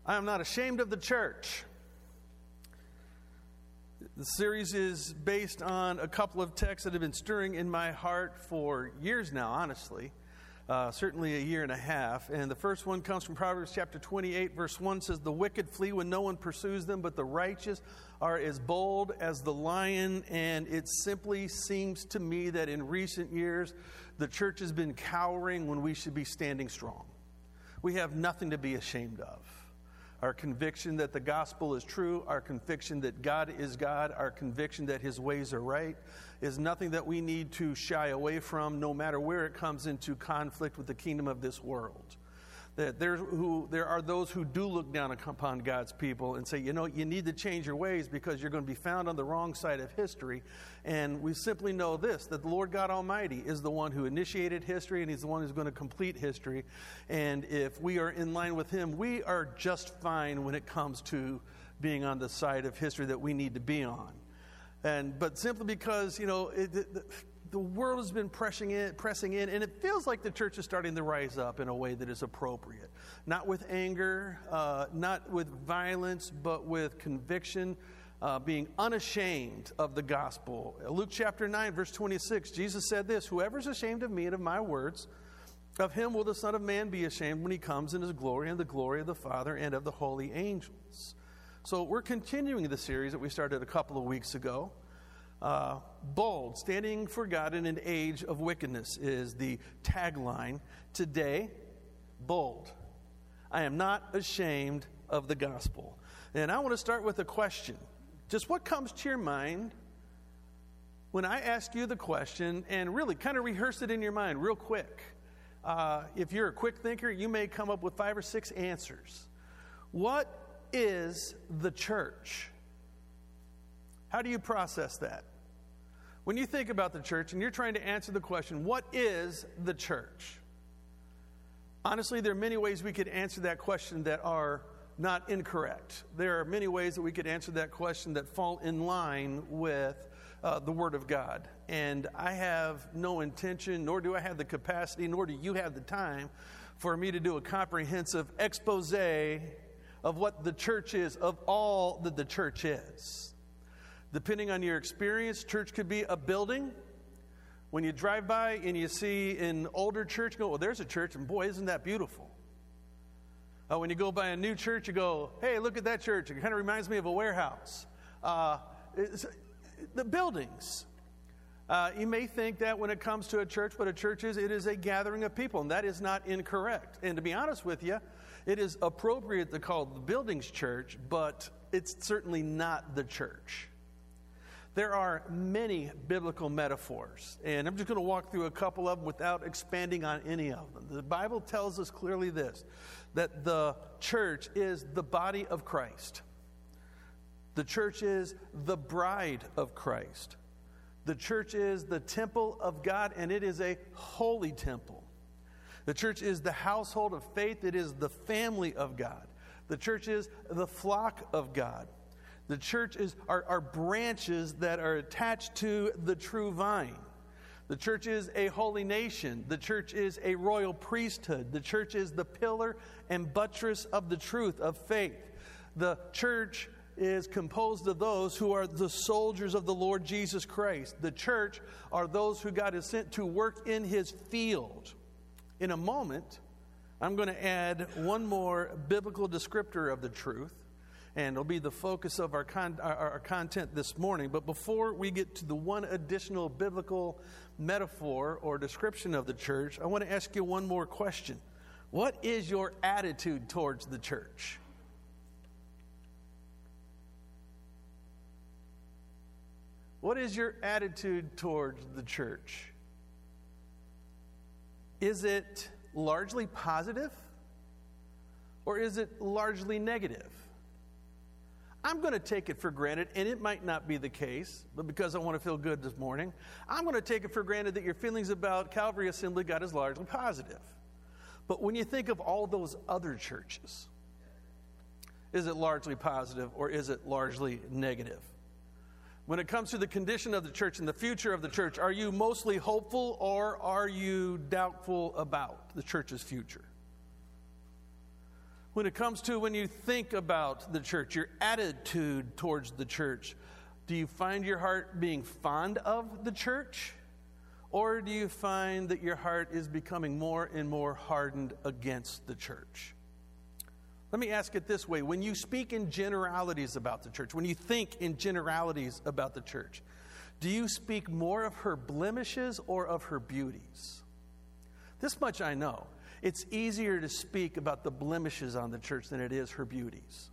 I am not ashamed of the church. The series is based on a couple of texts that have been stirring in my heart for years now, honestly. Certainly a year and a half. And the first one comes from Proverbs chapter 28, verse 1 says, "The wicked flee when no one pursues them, but the righteous are as bold as the lion." And it simply seems to me that in recent years, the church has been cowering when we should be standing strong. We have nothing to be ashamed of. Our conviction that the gospel is true, our conviction that God is God, our conviction that his ways are right, is nothing that we need to shy away from, no matter where it comes into conflict with the kingdom of this world. That there are those who do look down upon God's people and say, you need to change your ways because you're going to be found on the wrong side of history. And we simply know this, that the Lord God Almighty is the one who initiated history, and he's the one who's going to complete history. And if we are in line with him, we are just fine when it comes to being on the side of history that we need to be on. But simply because, the world has been pressing in, and it feels like the church is starting to rise up in a way that is appropriate. Not with anger, not with violence, but with conviction, being unashamed of the gospel. Luke chapter 9, verse 26, Jesus said this, "Whoever is ashamed of me and of my words, of him will the Son of Man be ashamed when he comes in his glory and the glory of the Father and of the holy angels." So we're continuing the series that we started a couple of weeks ago. Bold, standing for God in an age of wickedness is the tagline today. Bold. I am not ashamed of the gospel. And I want to start with a question. Just what comes to your mind when I ask you the question, and really kind of rehearse it in your mind real quick. If you're a quick thinker, you may come up with 5 or 6 answers. What is the church? How do you process that? When you think about the church and you're trying to answer the question, what is the church? Honestly, there are many ways we could answer that question that are not incorrect. There are many ways that we could answer that question that fall in line with the Word of God. And I have no intention, nor do I have the capacity, nor do you have the time for me to do a comprehensive expose of what the church is, of all that the church is. Depending on your experience, church could be a building. When you drive by and you see an older church, you go, well, there's a church, and boy, isn't that beautiful. When you go by a new church, you go, hey, look at that church. It kind of reminds me of a warehouse. The buildings. You may think that when it comes to a church, what a church is, it is a gathering of people, and that is not incorrect. And to be honest with you, it is appropriate to call the buildings church, but it's certainly not the church. There are many biblical metaphors, and I'm just going to walk through a couple of them without expanding on any of them. The Bible tells us clearly this, that the church is the body of Christ. The church is the bride of Christ. The church is the temple of God, and it is a holy temple. The church is the household of faith. It is the family of God. The church is the flock of God. The church are branches that are attached to the true vine. The church is a holy nation. The church is a royal priesthood. The church is the pillar and buttress of the truth of faith. The church is composed of those who are the soldiers of the Lord Jesus Christ. The church are those who God has sent to work in his field. In a moment, I'm going to add one more biblical descriptor of the truth, and it'll be the focus of our content this morning. But before we get to the one additional biblical metaphor or description of the church, I want to ask you one more question. What is your attitude towards the church? What is your attitude towards the church? Is it largely positive, or is it largely negative? I'm going to take it for granted, and it might not be the case, but because I want to feel good this morning, I'm going to take it for granted that your feelings about Calvary Assembly God is largely positive. But when you think of all those other churches, is it largely positive or is it largely negative? When it comes to the condition of the church and the future of the church, are you mostly hopeful or are you doubtful about the church's future? When it comes to when you think about the church, your attitude towards the church, do you find your heart being fond of the church? Or do you find that your heart is becoming more and more hardened against the church? Let me ask it this way. When you speak in generalities about the church, when you think in generalities about the church, do you speak more of her blemishes or of her beauties? This much I know. It's easier to speak about the blemishes on the church than it is her beauties.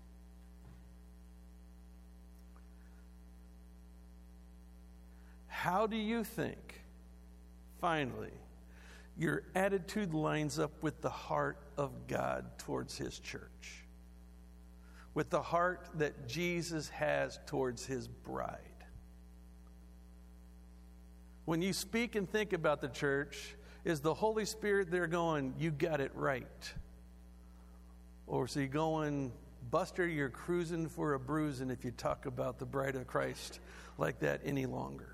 How do you think, finally, your attitude lines up with the heart of God towards His church? With the heart that Jesus has towards His bride? When you speak and think about the church, is the Holy Spirit there going, you got it right? Or is He going, Buster, you're cruising for a bruising if you talk about the bride of Christ like that any longer?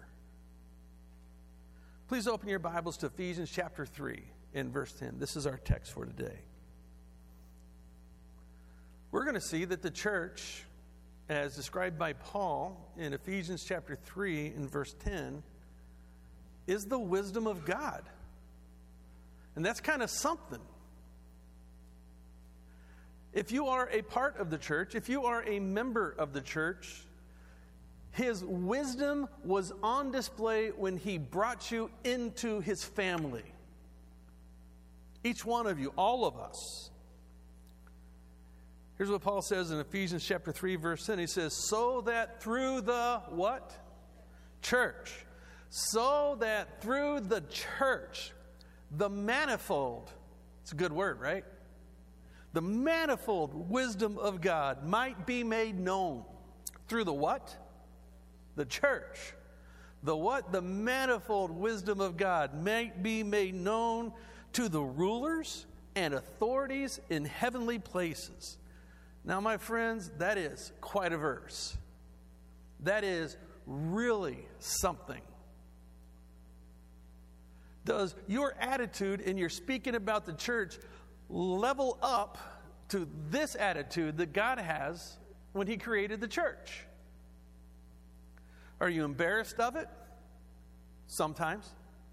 Please open your Bibles to Ephesians chapter 3 and verse 10. This is our text for today. We're going to see that the church, as described by Paul in Ephesians chapter 3 and verse 10, is the wisdom of God. And that's kind of something. If you are a part of the church, if you are a member of the church, His wisdom was on display when He brought you into His family. Each one of you, all of us. Here's what Paul says in Ephesians chapter 3, verse 10. He says, so that through the what? Church. So that through the church, the manifold, it's a good word, right? The manifold wisdom of God might be made known. Through the what? The church. The what? The manifold wisdom of God might be made known to the rulers and authorities in heavenly places. Now, my friends, that is quite a verse. That is really something. Does your attitude in your speaking about the church level up to this attitude that God has when He created the church? Are you embarrassed of it? Sometimes.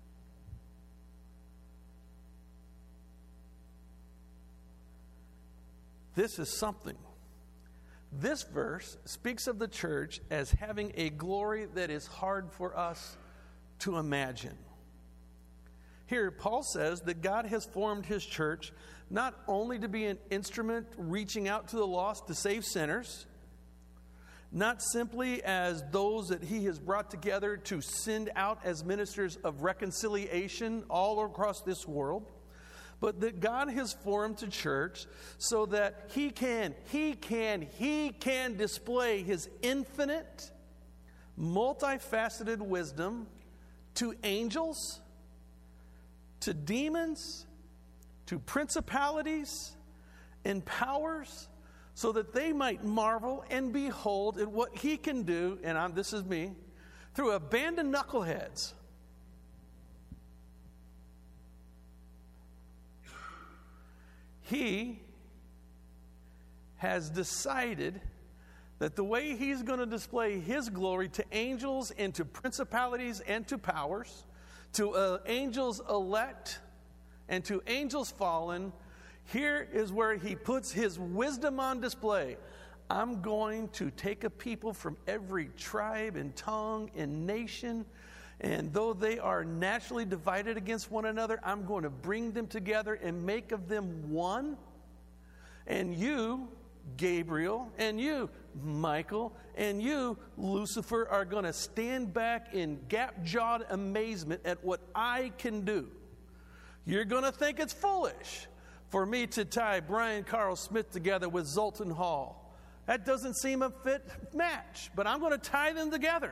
This is something. This verse speaks of the church as having a glory that is hard for us to imagine. Here, Paul says that God has formed His church not only to be an instrument reaching out to the lost to save sinners, not simply as those that He has brought together to send out as ministers of reconciliation all across this world, but that God has formed a church so that He can display His infinite, multifaceted wisdom to angels, to demons, to principalities and powers, so that they might marvel and behold at what He can do, and this is me, through a band of knuckleheads. He has decided that the way He's going to display His glory to angels and to principalities and to powers, to angels elect and to angels fallen, here is where He puts His wisdom on display. I'm going to take a people from every tribe and tongue and nation, and though they are naturally divided against one another, I'm going to bring them together and make of them one. And you, Gabriel, and you, Michael, and you, Lucifer, are going to stand back in gap-jawed amazement at what I can do. You're going to think it's foolish for me to tie Brian Carl Smith together with Zoltan Hall. That doesn't seem a fit match, but I'm going to tie them together.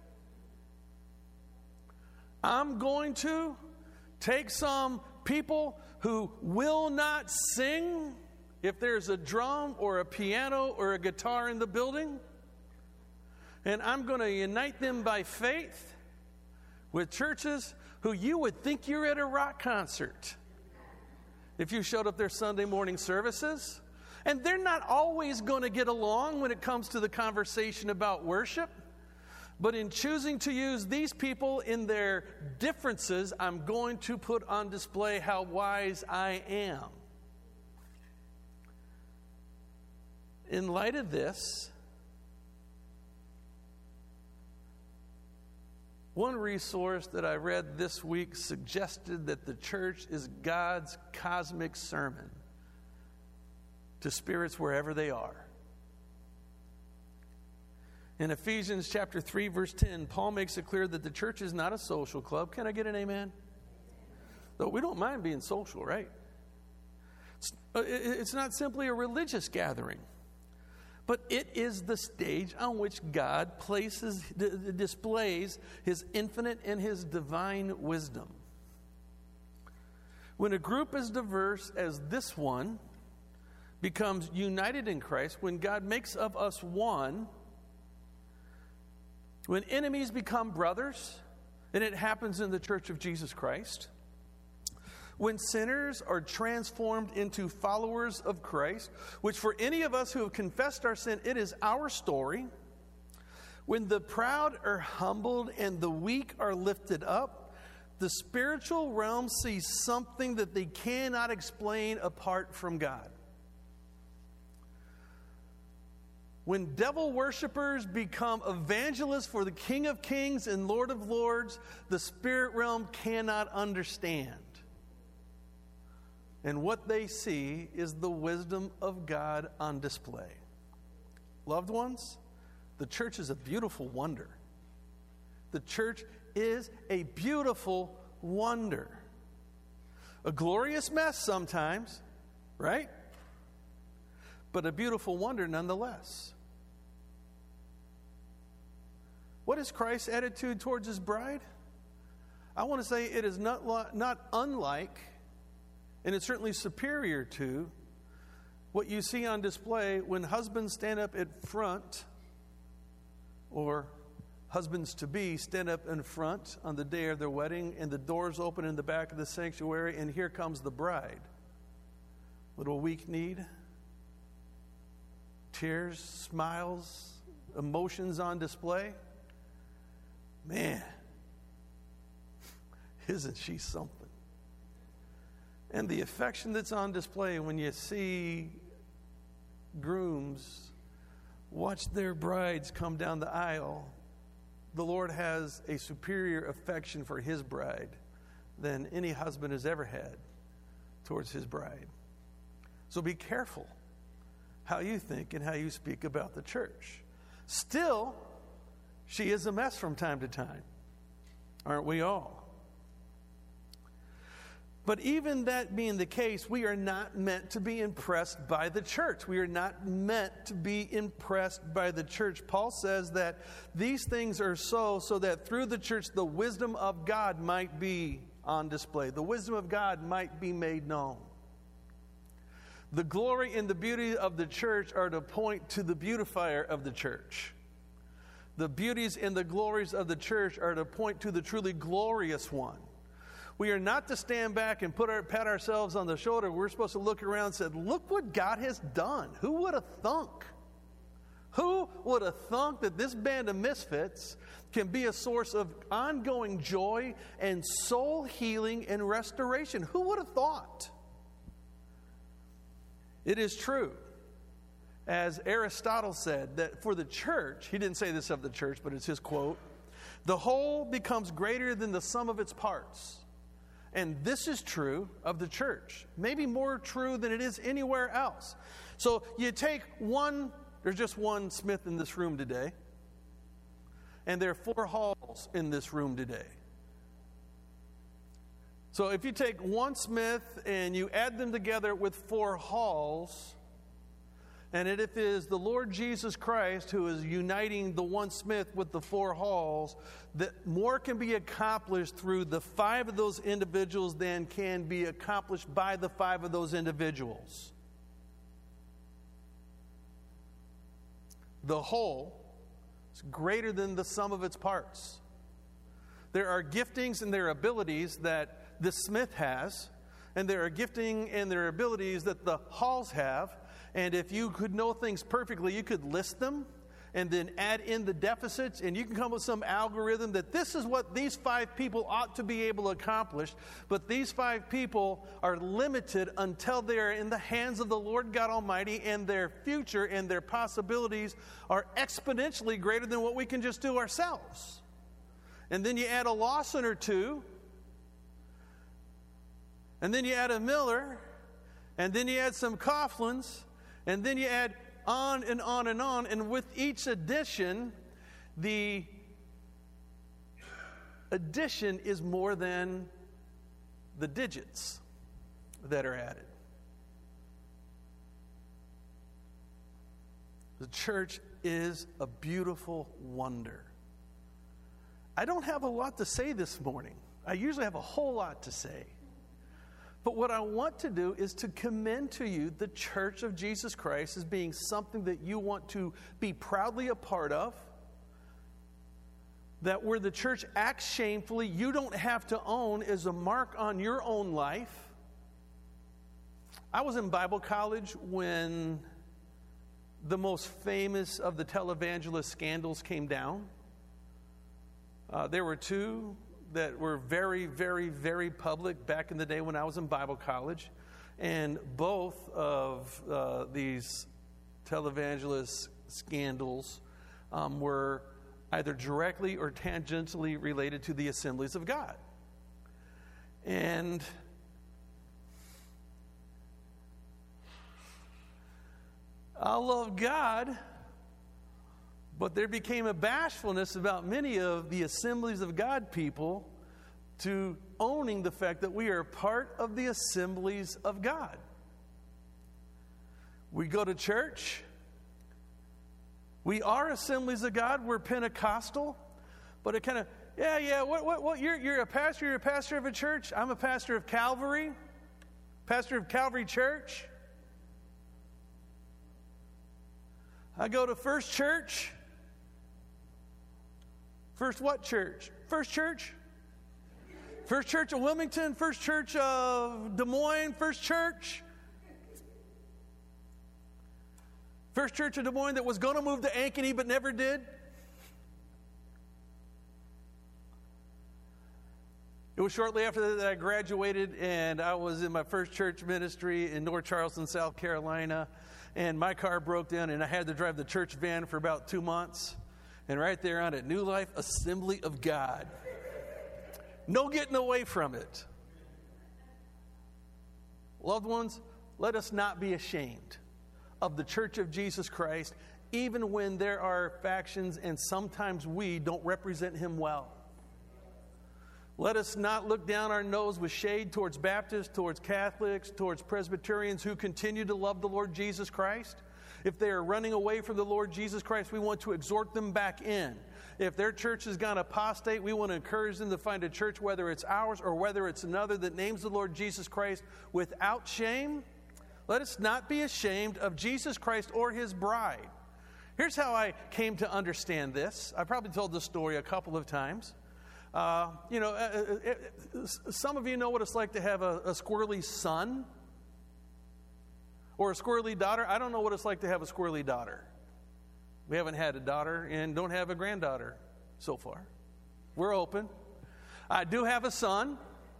I'm going to take some people who will not sing if there's a drum or a piano or a guitar in the building, and I'm going to unite them by faith with churches who you would think you're at a rock concert if you showed up their Sunday morning services. And they're not always going to get along when it comes to the conversation about worship. But in choosing to use these people in their differences, I'm going to put on display how wise I am. In light of this, one resource that I read this week suggested that the church is God's cosmic sermon to spirits wherever they are. In Ephesians chapter 3, verse 10, Paul makes it clear that the church is not a social club. Can I get an amen? Though we don't mind being social, right? It's not simply a religious gathering, but it is the stage on which God displays His infinite and His divine wisdom. When a group as diverse as this one becomes united in Christ, when God makes of us one, when enemies become brothers, and it happens in the Church of Jesus Christ, when sinners are transformed into followers of Christ, which for any of us who have confessed our sin, it is our story. When the proud are humbled and the weak are lifted up, the spiritual realm sees something that they cannot explain apart from God. When devil worshipers become evangelists for the King of Kings and Lord of Lords, the spirit realm cannot understand. And what they see is the wisdom of God on display. Loved ones, the church is a beautiful wonder. The church is a beautiful wonder. A glorious mess sometimes, right? But a beautiful wonder nonetheless. What is Christ's attitude towards His bride? I want to say it is not unlike, and it's certainly superior to, what you see on display when husbands stand up in front, or husbands-to-be stand up in front on the day of their wedding, and the doors open in the back of the sanctuary, and here comes the bride. Little weak-kneed, tears, smiles, emotions on display. Man, isn't she something? And the affection that's on display when you see grooms watch their brides come down the aisle, the Lord has a superior affection for His bride than any husband has ever had towards his bride. So be careful how you think and how you speak about the church. Still, she is a mess from time to time. Aren't we all? But even that being the case, we are not meant to be impressed by the church. We are not meant to be impressed by the church. Paul says that these things are so that through the church the wisdom of God might be on display. The wisdom of God might be made known. The glory and the beauty of the church are to point to the beautifier of the church. The beauties and the glories of the church are to point to the truly glorious one. We are not to stand back and pat ourselves on the shoulder. We're supposed to look around and say, look what God has done. Who would have thunk? Who would have thunk that this band of misfits can be a source of ongoing joy and soul healing and restoration? Who would have thought? It is true, as Aristotle said, that for the church, he didn't say this of the church, but it's his quote, the whole becomes greater than the sum of its parts. And this is true of the church, maybe more true than it is anywhere else. So you take one, there's just one Smith in this room today, and there are 4 Halls in this room today. So if you take one Smith and you add them together with 4 Halls, and it is the Lord Jesus Christ who is uniting the one Smith with the 4 Halls, that more can be accomplished through the 5 of those individuals than can be accomplished by the 5 of those individuals. The whole is greater than the sum of its parts. There are giftings and there are abilities that the Smith has, and there are gifting and there are abilities that the Halls have, And if you could know things perfectly, you could list them and then add in the deficits, and you can come up with some algorithm that this is what these 5 people ought to be able to accomplish. But these 5 people are limited until they are in the hands of the Lord God Almighty, and their future and their possibilities are exponentially greater than what we can just do ourselves. And then you add a Lawson or two, and then you add a Miller, and then you add some Coughlins, and then you add on and on and on. And with each addition, the addition is more than the digits that are added. The church is a beautiful wonder. I don't have a lot to say this morning. I usually have a whole lot to say. But what I want to do is to commend to you the Church of Jesus Christ as being something that you want to be proudly a part of. That where the church acts shamefully, you don't have to own as a mark on your own life. I was in Bible college when the most famous of the televangelist scandals came down. There were 2 that were very, very, very public back in the day when I was in Bible college. And both of these televangelist scandals were either directly or tangentially related to the Assemblies of God. And I love God, but there became a bashfulness about many of the Assemblies of God people to owning the fact that we are part of the Assemblies of God. We go to church. We are Assemblies of God. We're Pentecostal. But it kind of, what you're a pastor? You're a pastor of a church? I'm a pastor of Calvary. Pastor of Calvary Church. I go to First Church. First what church? First Church? First Church of Wilmington? First Church of Des Moines? First Church? First Church of Des Moines that was going to move to Ankeny but never did? It was shortly after that I graduated, and I was in my first church ministry in North Charleston, South Carolina, and my car broke down, and I had to drive the church van for about 2 months. And right there on it, New Life Assembly of God. No getting away from it. Loved ones, let us not be ashamed of the Church of Jesus Christ, even when there are factions and sometimes we don't represent Him well. Let us not look down our nose with shade towards Baptists, towards Catholics, towards Presbyterians who continue to love the Lord Jesus Christ. If they are running away from the Lord Jesus Christ, we want to exhort them back in. If their church has gone apostate, we want to encourage them to find a church, whether it's ours or whether it's another, that names the Lord Jesus Christ without shame. Let us not be ashamed of Jesus Christ or His bride. Here's how I came to understand this. I probably told this story a couple of times. Some of you know what it's like to have a squirrely son or a squirrely daughter. I don't know what it's like to have a squirrely daughter. We haven't had a daughter and don't have a granddaughter so far. We're open. I do have a son.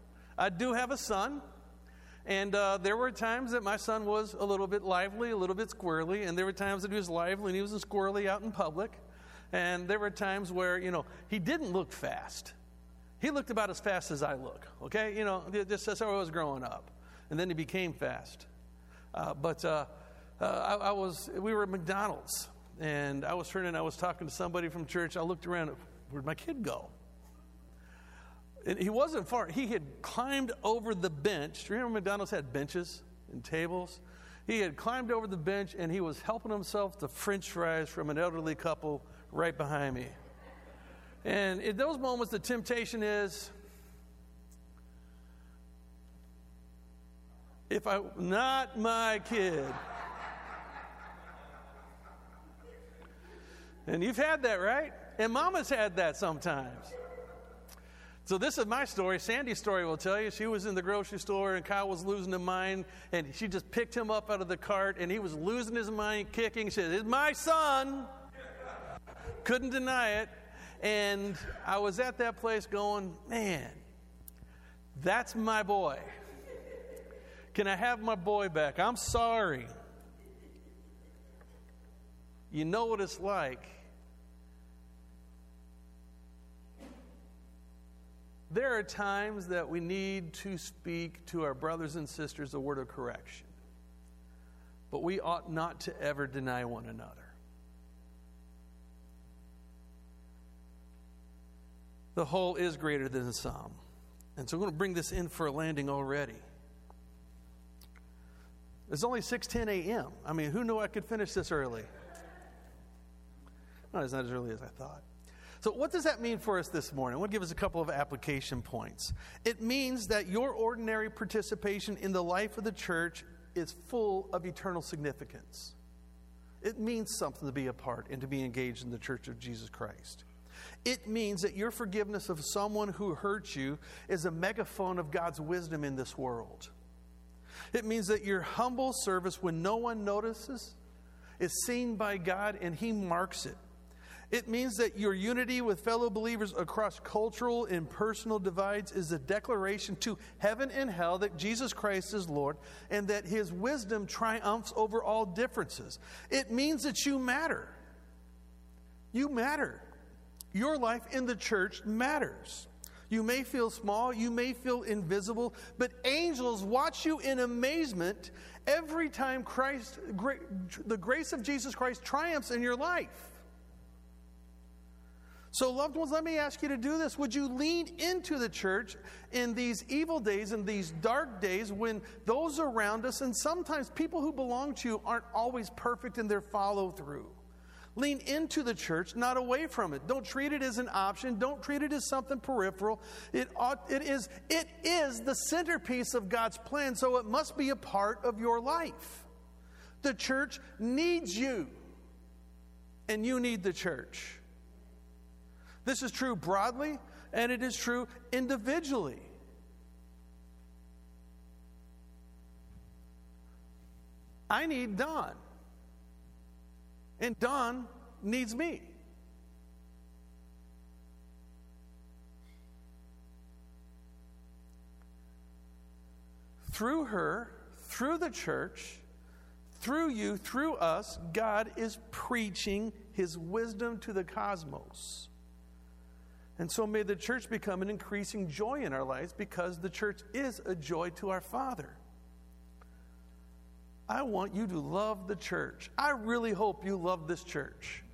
And there were times that my son was a little bit lively, a little bit squirrely, and there were times that he was lively and he was squirrely out in public. And there were times where, he didn't look fast. He looked about as fast as I look, okay? Just that's how I was growing up. And then he became fast. We were at McDonald's, and I was talking to somebody from church. I looked around, where'd my kid go? And he wasn't far. He had climbed over the bench. Do you remember McDonald's had benches and tables? He had climbed over the bench, and he was helping himself to French fries from an elderly couple right behind me. And in those moments, the temptation is, not my kid. And you've had that, right? And mama's had that sometimes. So this is my story. Sandy's story will tell you. She was in the grocery store and Kyle was losing his mind, and she just picked him up out of the cart, and he was losing his mind, kicking. She said, "It's my son." Couldn't deny it. And I was at that place going, man, that's my boy. Can I have my boy back? I'm sorry. You know what it's like. There are times that we need to speak to our brothers and sisters a word of correction. But we ought not to ever deny one another. The whole is greater than the sum. And so I'm going to bring this in for a landing already. It's only 6:10 a.m. I mean, who knew I could finish this early? No, it's not as early as I thought. So what does that mean for us this morning? I want to give us a couple of application points. It means that your ordinary participation in the life of the church is full of eternal significance. It means something to be a part and to be engaged in the church of Jesus Christ. It means that your forgiveness of someone who hurt you is a megaphone of God's wisdom in this world. It means that your humble service, when no one notices, is seen by God and He marks it. It means that your unity with fellow believers across cultural and personal divides is a declaration to heaven and hell that Jesus Christ is Lord and that His wisdom triumphs over all differences. It means that you matter. You matter. Your life in the church matters. You may feel small, you may feel invisible, but angels watch you in amazement every time the grace of Jesus Christ triumphs in your life. So, loved ones, let me ask you to do this. Would you lean into the church in these evil days, in these dark days, when those around us, and sometimes people who belong to you, aren't always perfect in their follow-through? Lean into the church, not away from it. Don't treat it as an option. Don't treat it as something peripheral. It is the centerpiece of God's plan, so it must be a part of your life. The church needs you, and you need the church. This is true broadly, and it is true individually. I need Don. And Dawn needs me. Through her, through the church, through you, through us, God is preaching His wisdom to the cosmos. And so may the church become an increasing joy in our lives, because the church is a joy to our Father. I want you to love the church. I really hope you love this church.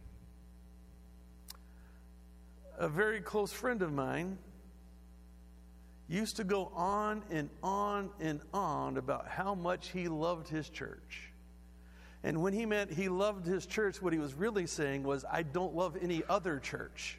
A very close friend of mine used to go on and on and on about how much he loved his church. And when he meant he loved his church, what he was really saying was, I don't love any other church.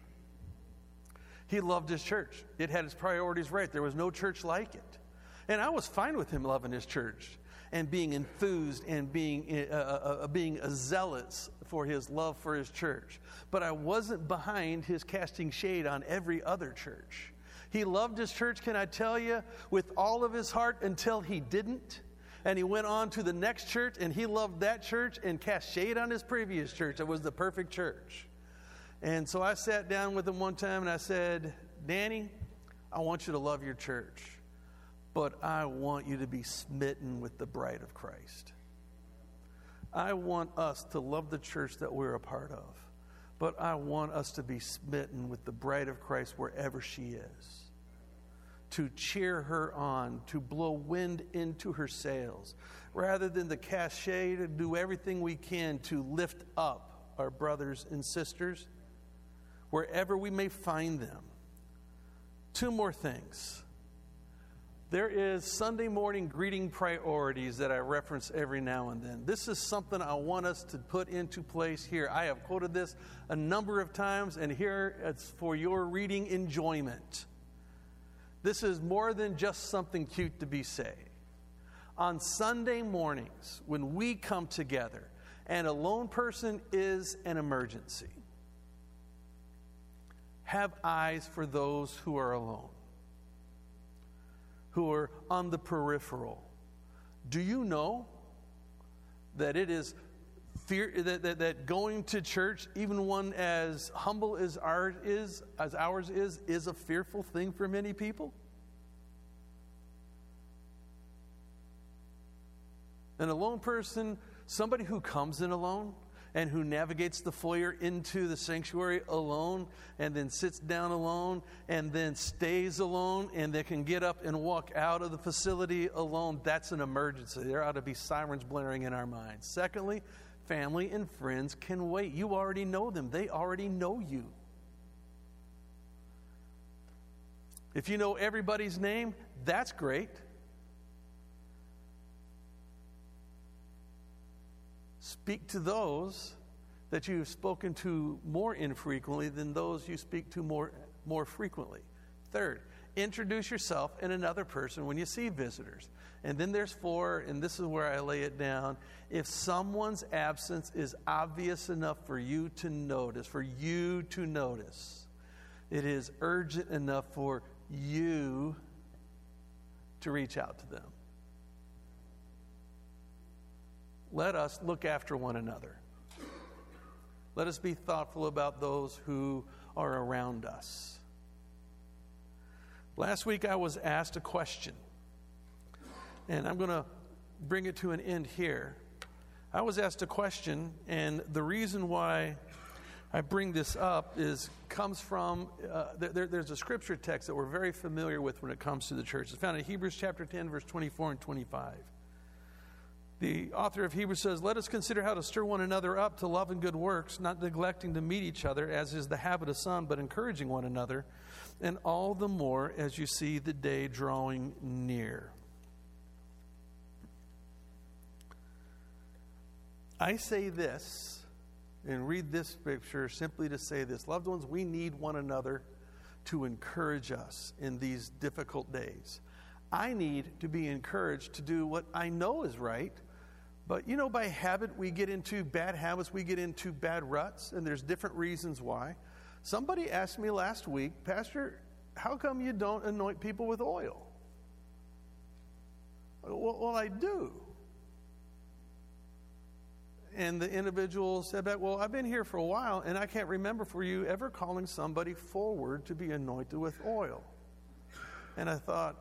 He loved his church. It had its priorities right. There was no church like it. And I was fine with him loving his church and being enthused and being zealous for his love for his church. But I wasn't behind his casting shade on every other church. He loved his church, can I tell you, with all of his heart until he didn't. And he went on to the next church, and he loved that church and cast shade on his previous church. It was the perfect church. And so I sat down with him one time and I said, Danny, I want you to love your church, but I want you to be smitten with the bride of Christ. I want us to love the church that we're a part of, but I want us to be smitten with the bride of Christ wherever she is. To cheer her on, to blow wind into her sails, rather than to cast shade, to do everything we can to lift up our brothers and sisters, wherever we may find them. Two more things. There is Sunday morning greeting priorities that I reference every now and then. This is something I want us to put into place here. I have quoted this a number of times, and here it's for your reading enjoyment. This is more than just something cute to be said. On Sunday mornings, when we come together, and a lone person is an emergency, have eyes for those who are alone, who are on the peripheral. Do you know that it is fear that going to church, even one as humble as ours is a fearful thing for many people? An alone person, somebody who comes in alone and who navigates the foyer into the sanctuary alone and then sits down alone and then stays alone and they can get up and walk out of the facility alone, that's an emergency. There ought to be sirens blaring in our minds. Secondly, family and friends can wait. You already know them. They already know you. If you know everybody's name, that's great. Speak to those that you've spoken to more infrequently than those you speak to more frequently. Third, introduce yourself and another person when you see visitors. And then there's 4, and this is where I lay it down. If someone's absence is obvious enough for you to notice, it is urgent enough for you to reach out to them. Let us look after one another. Let us be thoughtful about those who are around us. Last week I was asked a question, and I'm going to bring it to an end here. I was asked a question, and the reason why I bring this up comes from, there's a scripture text that we're very familiar with when it comes to the church. It's found in Hebrews chapter 10, verse 24 and 25. The author of Hebrews says, "Let us consider how to stir one another up to love and good works, not neglecting to meet each other, as is the habit of some, but encouraging one another, and all the more as you see the day drawing near." I say this and read this scripture simply to say this. Loved ones, we need one another to encourage us in these difficult days. I need to be encouraged to do what I know is right. But, by habit, we get into bad habits, we get into bad ruts, and there's different reasons why. Somebody asked me last week, "Pastor, how come you don't anoint people with oil?" Well, I do. And the individual said back, "Well, I've been here for a while, and I can't remember for you ever calling somebody forward to be anointed with oil." And I thought,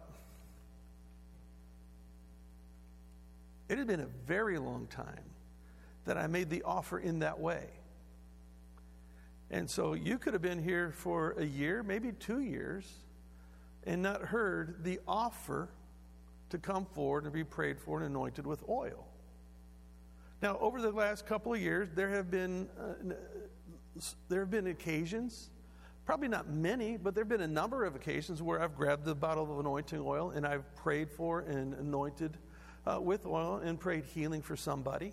it had been a very long time that I made the offer in that way. And so you could have been here for a year, maybe 2 years, and not heard the offer to come forward and be prayed for and anointed with oil. Now, over the last couple of years, there have been occasions, probably not many, but there have been a number of occasions where I've grabbed the bottle of anointing oil and I've prayed for and anointed with oil and prayed healing for somebody.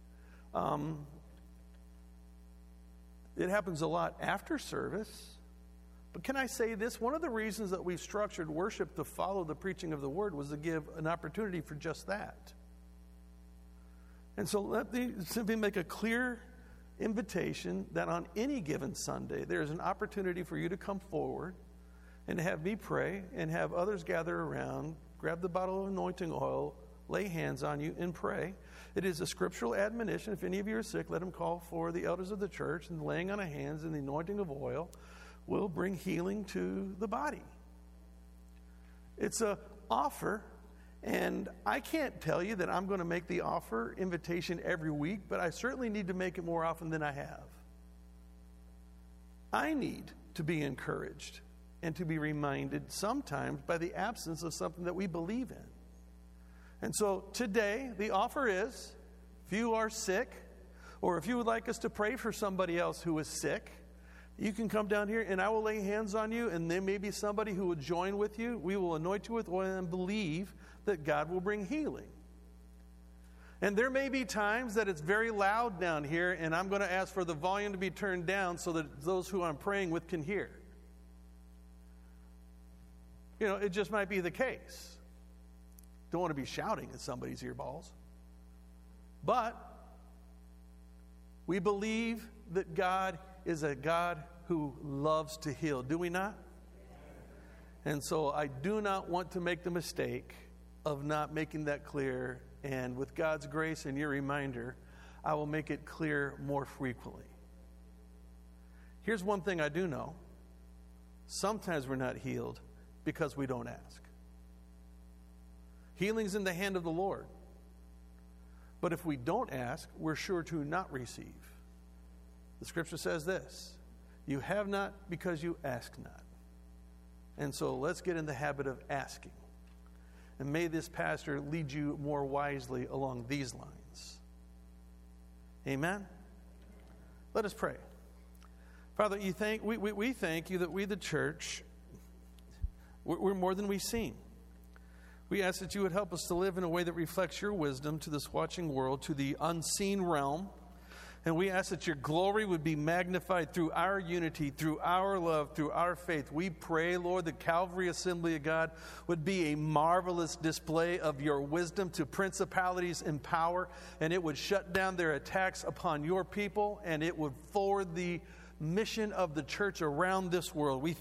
It happens a lot after service. But can I say this? One of the reasons that we structured worship to follow the preaching of the word was to give an opportunity for just that. And so let me simply make a clear invitation that on any given Sunday, there is an opportunity for you to come forward and to have me pray and have others gather around, grab the bottle of anointing oil, lay hands on you, and pray. It is a scriptural admonition. If any of you are sick, let them call for the elders of the church, and the laying on of hands and the anointing of oil will bring healing to the body. It's an offer, and I can't tell you that I'm going to make the offer invitation every week, but I certainly need to make it more often than I have. I need to be encouraged and to be reminded sometimes by the absence of something that we believe in. And so today, the offer is, if you are sick, or if you would like us to pray for somebody else who is sick, you can come down here and I will lay hands on you, and there may be somebody who will join with you. We will anoint you with oil and believe that God will bring healing. And there may be times that it's very loud down here, and I'm going to ask for the volume to be turned down so that those who I'm praying with can hear. It just might be the case. Don't want to be shouting at somebody's earballs. But we believe that God is a God who loves to heal. Do we not? And so I do not want to make the mistake of not making that clear. And with God's grace and your reminder, I will make it clear more frequently. Here's one thing I do know. Sometimes we're not healed because we don't ask. Healing's in the hand of the Lord. But if we don't ask, we're sure to not receive. The scripture says this: you have not because you ask not. And so let's get in the habit of asking. And may this pastor lead you more wisely along these lines. Amen? Let us pray. Father, we thank you that we, the church, we're more than we seem. We ask that you would help us to live in a way that reflects your wisdom to this watching world, to the unseen realm. And we ask that your glory would be magnified through our unity, through our love, through our faith. We pray, Lord, that Calvary Assembly of God would be a marvelous display of your wisdom to principalities and power, and it would shut down their attacks upon your people, and it would forward the mission of the church around this world. We